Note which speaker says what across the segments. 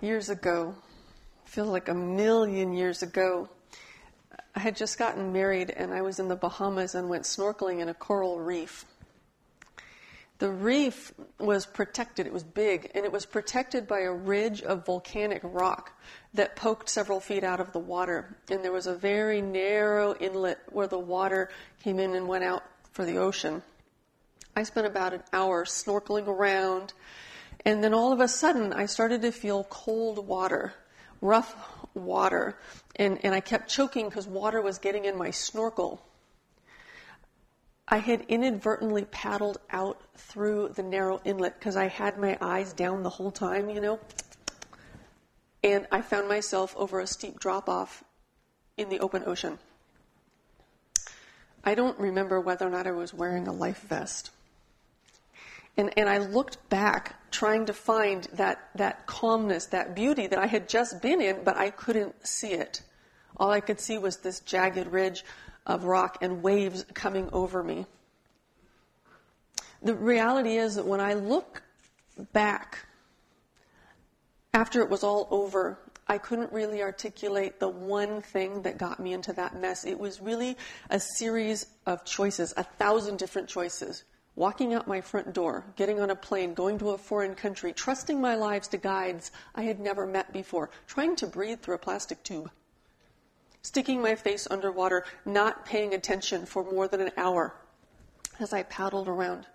Speaker 1: years ago, feels like a million years ago, I had just gotten married and I was in the Bahamas and went snorkeling in a coral reef. The reef was protected, it was big, and it was protected by a ridge of volcanic rock that poked several feet out of the water. And there was a very narrow inlet where the water came in and went out for the ocean. I spent about an hour snorkeling around, and then all of a sudden I started to feel cold water, rough water, and I kept choking because water was getting in my snorkel. I had inadvertently paddled out through the narrow inlet because I had my eyes down the whole time, and I found myself over a steep drop-off in the open ocean. I don't remember whether or not I was wearing a life vest. And I looked back trying to find that calmness, that beauty that I had just been in, but I couldn't see it. All I could see was this jagged ridge of rock and waves coming over me. The reality is that when I look back, after it was all over, I couldn't really articulate the one thing that got me into that mess. It was really a series of choices, 1,000 different choices. Walking out my front door, getting on a plane, going to a foreign country, trusting my lives to guides I had never met before, trying to breathe through a plastic tube, sticking my face underwater, not paying attention for more than an hour as I paddled around.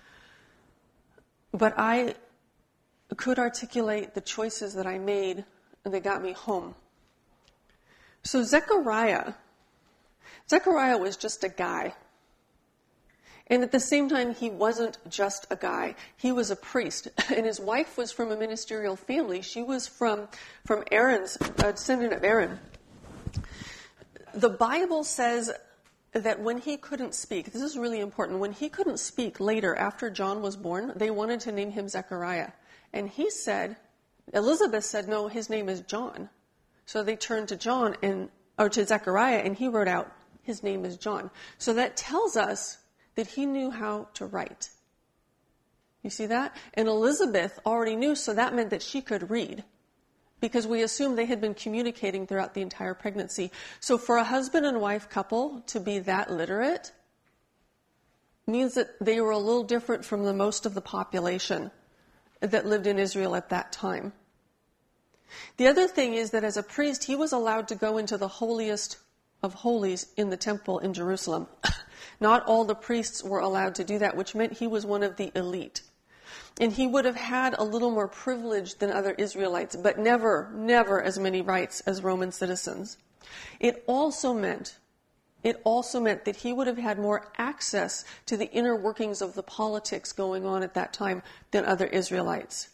Speaker 1: But I could articulate the choices that I made, and they got me home. So Zechariah was just a guy. And at the same time, he wasn't just a guy. He was a priest. And his wife was from a ministerial family. She was from Aaron's, a descendant of Aaron. The Bible says that when he couldn't speak, this is really important, when he couldn't speak later after John was born, they wanted to name him Zechariah. And Elizabeth said, no, his name is John. So they turned to to Zechariah, and he wrote out, his name is John. So that tells us that he knew how to write. You see that? And Elizabeth already knew, so that meant that she could read, because we assume they had been communicating throughout the entire pregnancy. So for a husband and wife couple to be that literate means that they were a little different from the most of the population that lived in Israel at that time. The other thing is that as a priest, he was allowed to go into the holiest of holies in the temple in Jerusalem. Not all the priests were allowed to do that, which meant he was one of the elite. And he would have had a little more privilege than other Israelites, but never as many rights as Roman citizens. It also meant that he would have had more access to the inner workings of the politics going on at that time than other Israelites.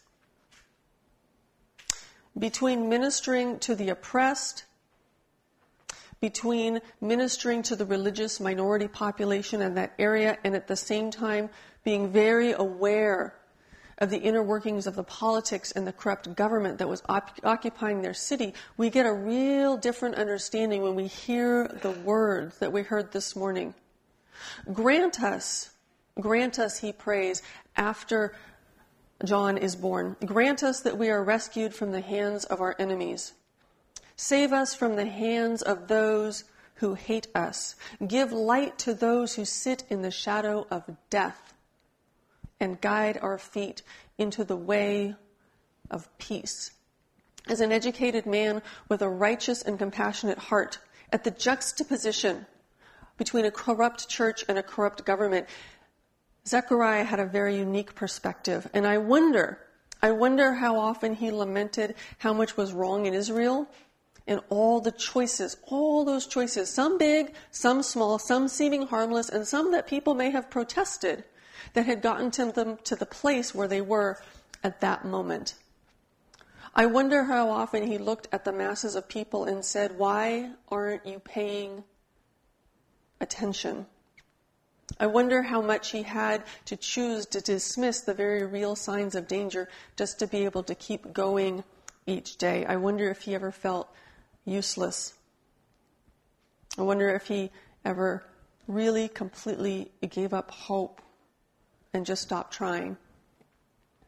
Speaker 1: Between ministering to the oppressed, between ministering to the religious minority population in that area, and at the same time being very aware of the inner workings of the politics and the corrupt government that was occupying their city, we get a real different understanding when we hear the words that we heard this morning. Grant us, he prays, after John is born. Grant us that we are rescued from the hands of our enemies. Save us from the hands of those who hate us. Give light to those who sit in the shadow of death, and guide our feet into the way of peace. As an educated man with a righteous and compassionate heart, at the juxtaposition between a corrupt church and a corrupt government, Zechariah had a very unique perspective. And I wonder how often he lamented how much was wrong in Israel, and all those choices, some big, some small, some seeming harmless, and some that people may have protested, that had gotten them to the place where they were at that moment. I wonder how often he looked at the masses of people and said, why aren't you paying attention? I wonder how much he had to choose to dismiss the very real signs of danger just to be able to keep going each day. I wonder if he ever felt useless. I wonder if he ever really completely gave up hope and just stopped trying.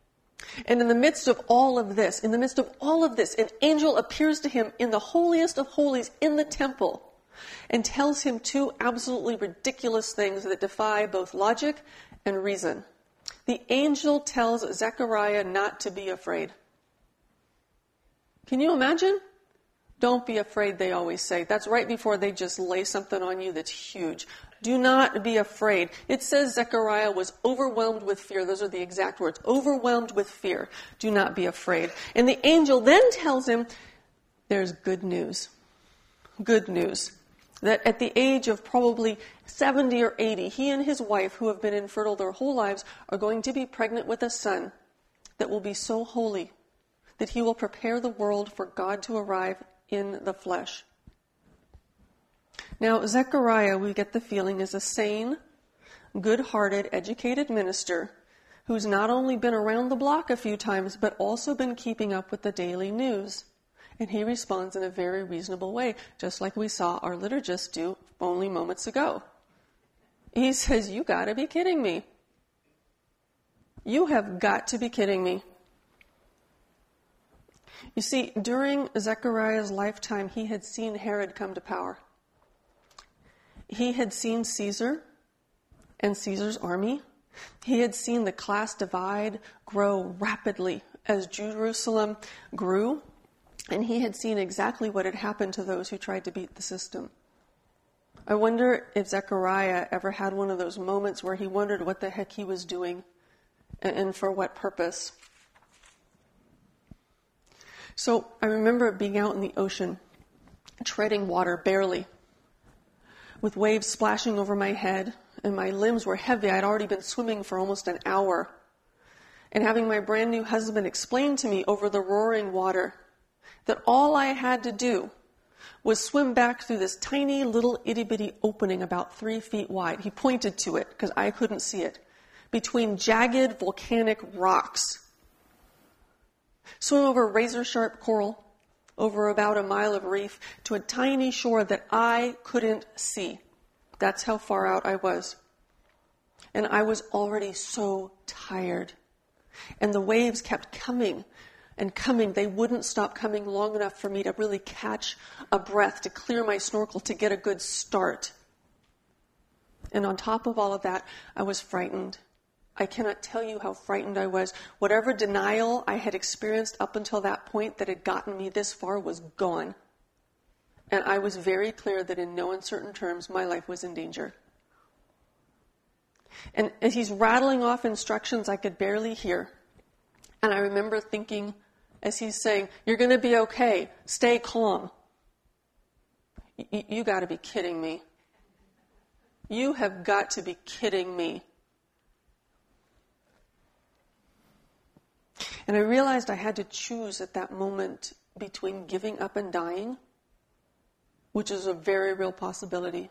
Speaker 1: And in the midst of all of this, an angel appears to him in the holiest of holies in the temple and tells him two absolutely ridiculous things that defy both logic and reason. The angel tells Zechariah not to be afraid. Can you imagine? Don't be afraid, they always say. That's right before they just lay something on you that's huge. Do not be afraid. It says Zechariah was overwhelmed with fear. Those are the exact words. Overwhelmed with fear. Do not be afraid. And the angel then tells him there's good news. Good news. That at the age of probably 70 or 80, he and his wife, who have been infertile their whole lives, are going to be pregnant with a son that will be so holy that he will prepare the world for God to arrive in the flesh. Now, Zechariah, we get the feeling, is a sane, good-hearted, educated minister who's not only been around the block a few times, but also been keeping up with the daily news. And he responds in a very reasonable way, just like we saw our liturgist do only moments ago. He says, you got to be kidding me. You have got to be kidding me. You see, during Zechariah's lifetime, he had seen Herod come to power. He had seen Caesar and Caesar's army. He had seen the class divide grow rapidly as Jerusalem grew. And he had seen exactly what had happened to those who tried to beat the system. I wonder if Zechariah ever had one of those moments where he wondered what the heck he was doing and for what purpose. So I remember being out in the ocean, treading water barely, with waves splashing over my head, and my limbs were heavy. I'd already been swimming for almost an hour. And having my brand new husband explain to me over the roaring water that all I had to do was swim back through this tiny little itty-bitty opening about 3 feet wide. He pointed to it because I couldn't see it. Between jagged volcanic rocks. Swim over razor-sharp coral, over about a mile of reef, to a tiny shore that I couldn't see. That's how far out I was. And I was already so tired. And the waves kept coming and coming. They wouldn't stop coming long enough for me to really catch a breath, to clear my snorkel, to get a good start. And on top of all of that, I was frightened. I cannot tell you how frightened I was. Whatever denial I had experienced up until that point that had gotten me this far was gone. And I was very clear that in no uncertain terms, my life was in danger. And as he's rattling off instructions I could barely hear, and I remember thinking, as he's saying, you're going to be okay, stay calm. You got to be kidding me. You have got to be kidding me. And I realized I had to choose at that moment between giving up and dying, which is a very real possibility,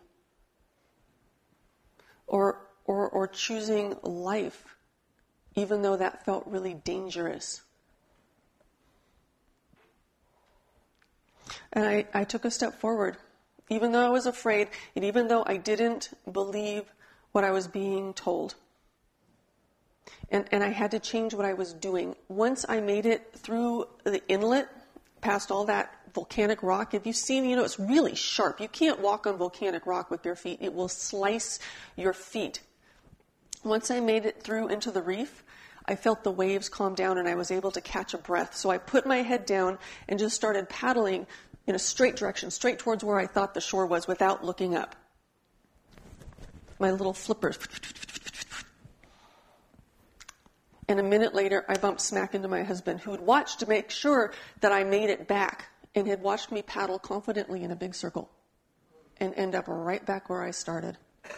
Speaker 1: or choosing life, even though that felt really dangerous. And I took a step forward, even though I was afraid, and even though I didn't believe what I was being told. And I had to change what I was doing. Once I made it through the inlet, past all that volcanic rock, if you've seen, it's really sharp. You can't walk on volcanic rock with bare feet. It will slice your feet. Once I made it through into the reef, I felt the waves calm down and I was able to catch a breath. So I put my head down and just started paddling in a straight direction, straight towards where I thought the shore was without looking up. My little flippers. And a minute later, I bumped smack into my husband, who had watched to make sure that I made it back and had watched me paddle confidently in a big circle and end up right back where I started.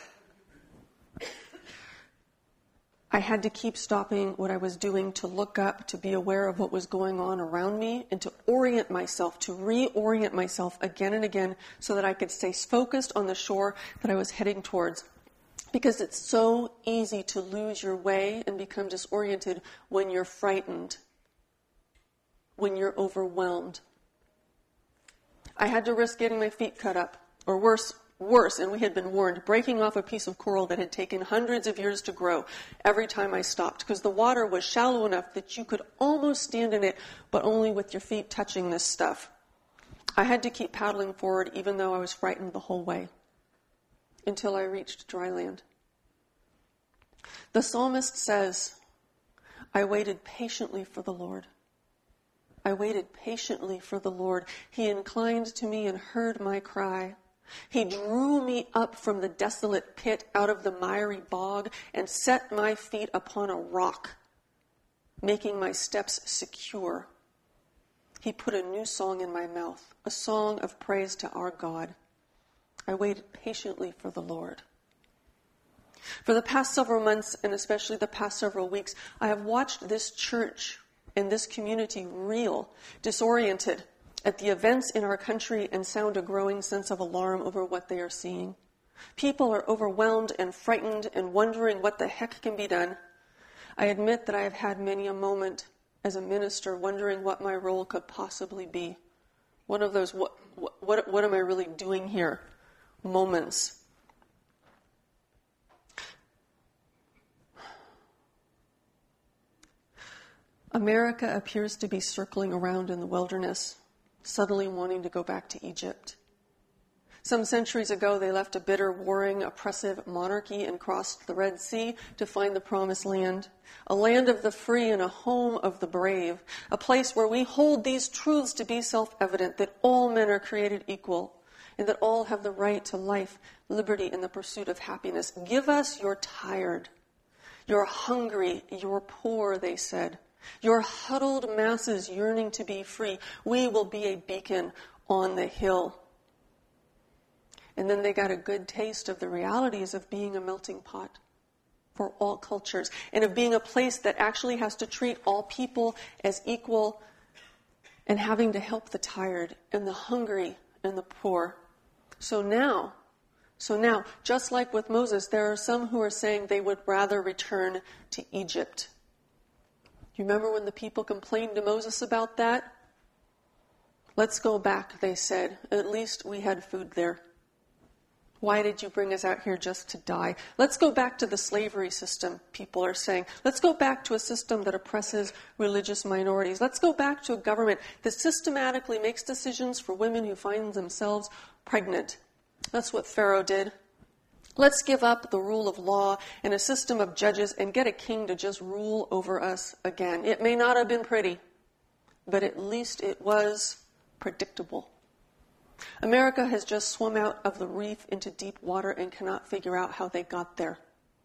Speaker 1: I had to keep stopping what I was doing to look up, to be aware of what was going on around me, and to orient myself, to reorient myself again and again so that I could stay focused on the shore that I was heading towards. Because it's so easy to lose your way and become disoriented when you're frightened, when you're overwhelmed. I had to risk getting my feet cut up, or worse, worse, and we had been warned, breaking off a piece of coral that had taken hundreds of years to grow every time I stopped, because the water was shallow enough that you could almost stand in it, but only with your feet touching this stuff. I had to keep paddling forward, even though I was frightened the whole way, until I reached dry land. The psalmist says, I waited patiently for the Lord. I waited patiently for the Lord. He inclined to me and heard my cry. He drew me up from the desolate pit out of the miry bog and set my feet upon a rock, making my steps secure. He put a new song in my mouth, a song of praise to our God. I waited patiently for the Lord. For the past several months, and especially the past several weeks, I have watched this church and this community reel, disoriented at the events in our country and sound a growing sense of alarm over what they are seeing. People are overwhelmed and frightened and wondering what the heck can be done. I admit that I have had many a moment as a minister wondering what my role could possibly be. One of those, what am I really doing here moments. America appears to be circling around in the wilderness, suddenly wanting to go back to Egypt. Some centuries ago, they left a bitter, warring, oppressive monarchy and crossed the Red Sea to find the Promised Land, a land of the free and a home of the brave, a place where we hold these truths to be self-evident, that all men are created equal and that all have the right to life, liberty, and the pursuit of happiness. Give us your tired, your hungry, your poor, they said, your huddled masses yearning to be free. We will be a beacon on the hill. And then they got a good taste of the realities of being a melting pot for all cultures and of being a place that actually has to treat all people as equal and having to help the tired and the hungry and the poor. So now, just like with Moses, there are some who are saying they would rather return to Egypt. You remember when the people complained to Moses about that? Let's go back, they said. At least we had food there. Why did you bring us out here just to die? Let's go back to the slavery system, people are saying. Let's go back to a system that oppresses religious minorities. Let's go back to a government that systematically makes decisions for women who find themselves pregnant. That's what Pharaoh did. Let's give up the rule of law and a system of judges and get a king to just rule over us again. It may not have been pretty, but at least it was predictable. America has just swum out of the reef into deep water and cannot figure out how they got there.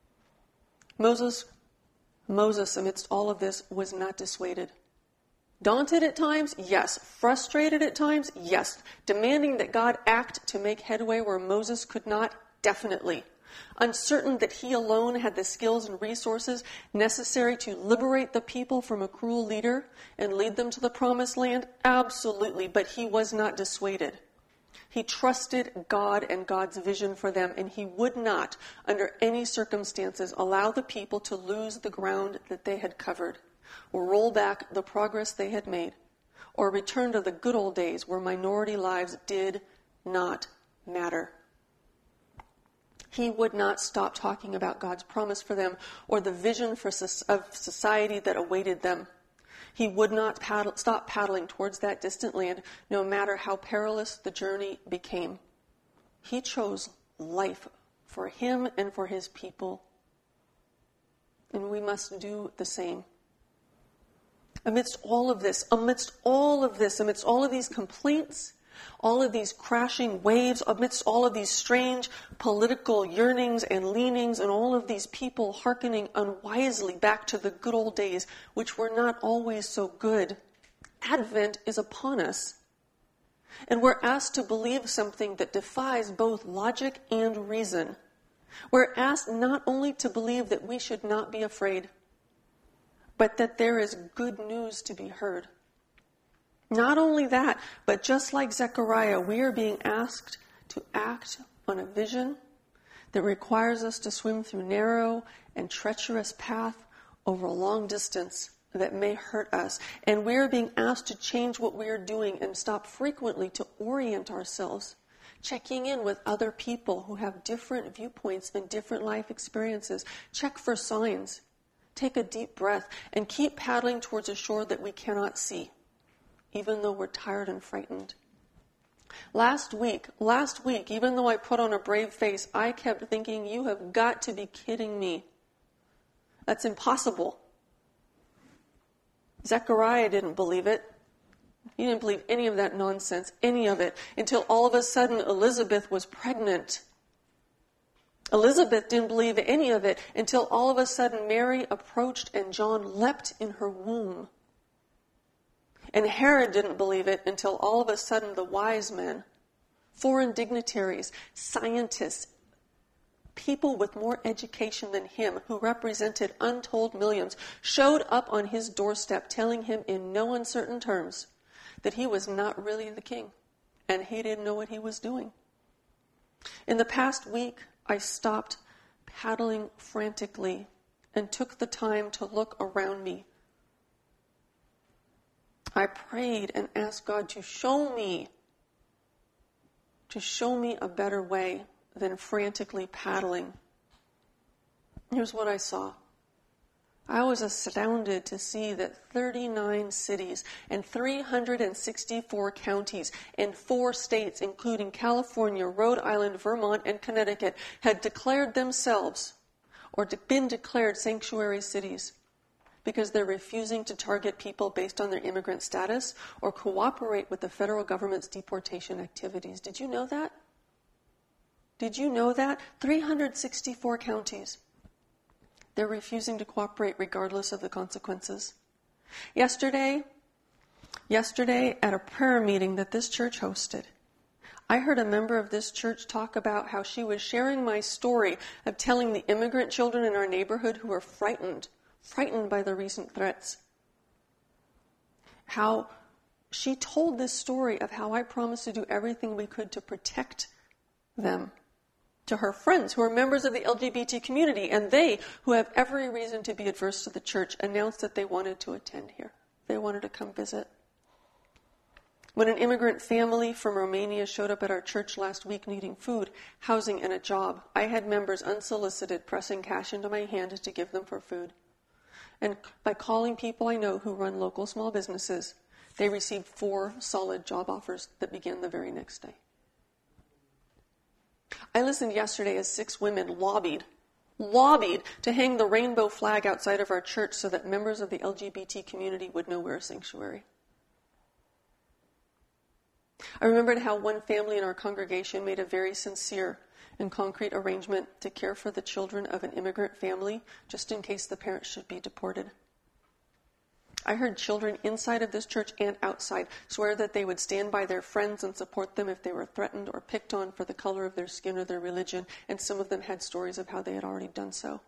Speaker 1: Moses, amidst all of this, was not dissuaded. Daunted at times? Yes. Frustrated at times? Yes. Demanding that God act to make headway where Moses could not? Definitely. Uncertain that he alone had the skills and resources necessary to liberate the people from a cruel leader and lead them to the Promised Land? Absolutely. But he was not dissuaded. He trusted God and God's vision for them, and he would not, under any circumstances, allow the people to lose the ground that they had covered, or roll back the progress they had made, or return to the good old days where minority lives did not matter. He would not stop talking about God's promise for them or the vision of society that awaited them. He would not stop paddling towards that distant land, no matter how perilous the journey became. He chose life for him and for his people. And we must do the same. Amidst all of this, amidst all of these complaints, all of these crashing waves, amidst all of these strange political yearnings and leanings, and all of these people hearkening unwisely back to the good old days, which were not always so good, Advent is upon us. And we're asked to believe something that defies both logic and reason. We're asked not only to believe that we should not be afraid, but that there is good news to be heard. Not only that, but just like Zechariah, we are being asked to act on a vision that requires us to swim through narrow and treacherous path over a long distance that may hurt us. And we are being asked to change what we are doing and stop frequently to orient ourselves checking in with other people who have different viewpoints and different life experiences. Check for signs. Take a deep breath and keep paddling towards a shore that we cannot see, even though we're tired and frightened. Last week, even though I put on a brave face, I kept thinking, you have got to be kidding me. That's impossible. Zechariah didn't believe it. He didn't believe any of that nonsense, any of it, until all of a sudden Elizabeth was pregnant. Elizabeth didn't believe any of it until all of a sudden Mary approached and John leapt in her womb. And Herod didn't believe it until all of a sudden the wise men, foreign dignitaries, scientists, people with more education than him who represented untold millions showed up on his doorstep telling him in no uncertain terms that he was not really the king and he didn't know what he was doing. In the past week, I stopped paddling frantically and took the time to look around me. I prayed and asked God to show me a better way than frantically paddling. Here's what I saw. I was astounded to see that 39 cities and 364 counties in 4 states, including California, Rhode Island, Vermont, and Connecticut, had declared themselves or been declared sanctuary cities because they're refusing to target people based on their immigrant status or cooperate with the federal government's deportation activities. Did you know that? Did you know that? 364 counties. They're refusing to cooperate regardless of the consequences. Yesterday at a prayer meeting that this church hosted, I heard a member of this church talk about how she was sharing my story of telling the immigrant children in our neighborhood who were frightened by the recent threats. How she told this story of how I promised to do everything we could to protect them. To her friends who are members of the LGBT community, and they, who have every reason to be adverse to the church, announced that they wanted to attend here. They wanted to come visit. When an immigrant family from Romania showed up at our church last week needing food, housing, and a job, I had members unsolicited pressing cash into my hand to give them for food. And by calling people I know who run local small businesses, they received 4 solid job offers that began the very next day. I listened yesterday as 6 women lobbied to hang the rainbow flag outside of our church so that members of the LGBT community would know we're a sanctuary. I remembered how one family in our congregation made a very sincere and concrete arrangement to care for the children of an immigrant family just in case the parents should be deported. I heard children inside of this church and outside swear that they would stand by their friends and support them if they were threatened or picked on for the color of their skin or their religion, and some of them had stories of how they had already done so.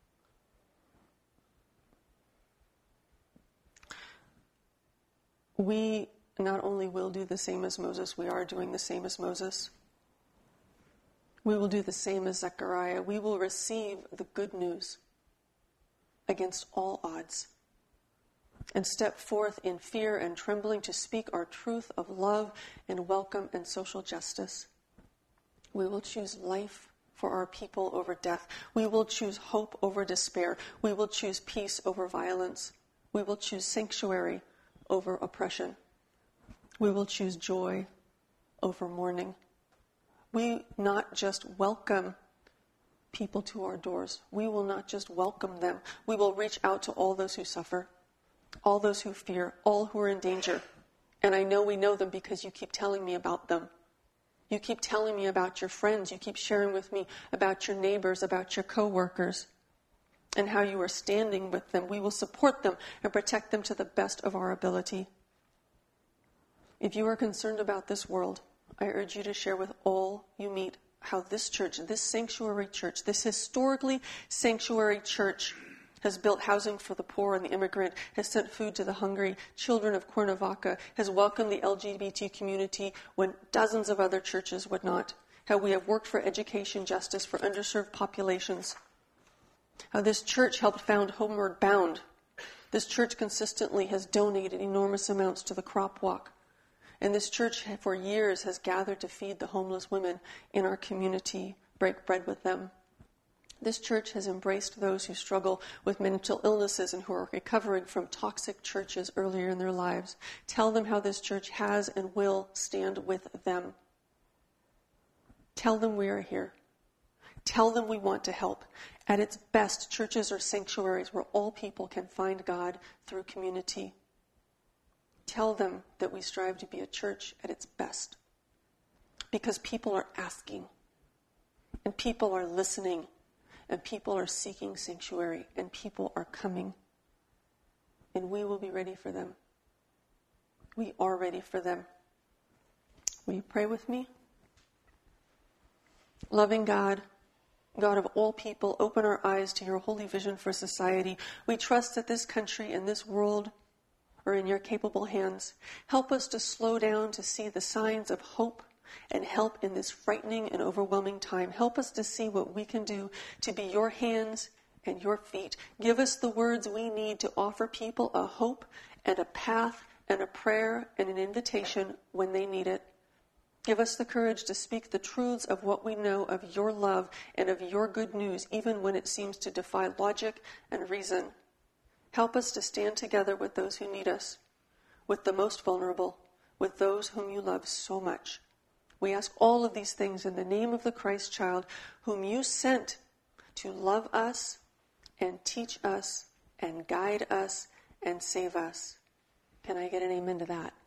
Speaker 1: We not only will do the same as Moses, we are doing the same as Moses. We will do the same as Zechariah. We will receive the good news against all odds and step forth in fear and trembling to speak our truth of love and welcome and social justice. We will choose life for our people over death. We will choose hope over despair. We will choose peace over violence. We will choose sanctuary over oppression. We will choose joy over mourning. We not just welcome people to our doors. We will not just welcome them. We will reach out to all those who suffer, all those who fear, all who are in danger. And I know we know them because you keep telling me about them. You keep telling me about your friends. You keep sharing with me about your neighbors, about your coworkers, and how you are standing with them. We will support them and protect them to the best of our ability. If you are concerned about this world, I urge you to share with all you meet how this church, this sanctuary church, this historically sanctuary church has built housing for the poor and the immigrant, has sent food to the hungry, children of Cuernavaca, has welcomed the LGBT community when dozens of other churches would not, how we have worked for education justice for underserved populations, how this church helped found Homeward Bound. This church consistently has donated enormous amounts to the Crop Walk, And this church for years has gathered to feed the homeless women in our community, break bread with them. This church has embraced those who struggle with mental illnesses and who are recovering from toxic churches earlier in their lives. Tell them how this church has and will stand with them. Tell them we are here. Tell them we want to help. At its best, churches are sanctuaries where all people can find God through community. Tell them that we strive to be a church at its best. Because people are asking, and people are listening, and people are seeking sanctuary, and people are coming. And we will be ready for them. We are ready for them. Will you pray with me? Loving God, God of all people, open our eyes to your holy vision for society. We trust that this country and this world are in your capable hands. Help us to slow down to see the signs of hope and help in this frightening and overwhelming time. Help us to see what we can do to be your hands and your feet. Give us the words we need to offer people a hope and a path and a prayer and an invitation when they need it. Give us the courage to speak the truths of what we know of your love and of your good news, even when it seems to defy logic and reason. Help us to stand together with those who need us, with the most vulnerable, with those whom you love so much. We ask all of these things in the name of the Christ child, whom you sent to love us and teach us and guide us and save us. Can I get an amen to that?